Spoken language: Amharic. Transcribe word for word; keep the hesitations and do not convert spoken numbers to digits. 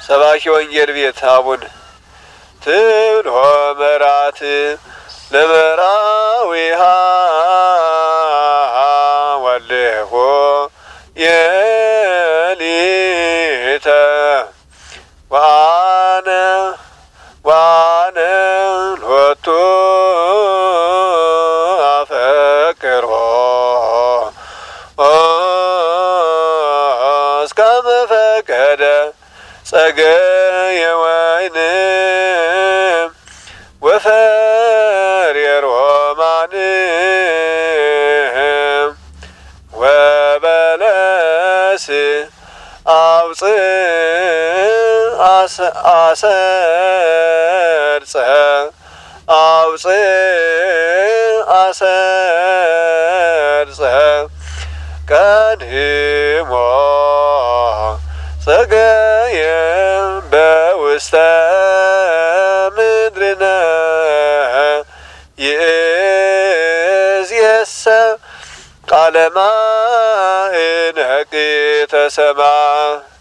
ሰባኪ ወንጌል ቤት አቡነ ትብልሆ መራት ለመራዊሃ ወልሆ የሊተ ዋነ ዋነ ሎቱ አፈቅሮ እስከመ ፈቀደ ጸገየ ወይን ወፈርየ ሮማን ወበለስ አውፅእ አሰርፀ አውፅእ አሰርፀ ቀድሞ ጸገየ በውስተ ምድርነ ይእዜሰ ቃለ ማእነቅ ተሰማ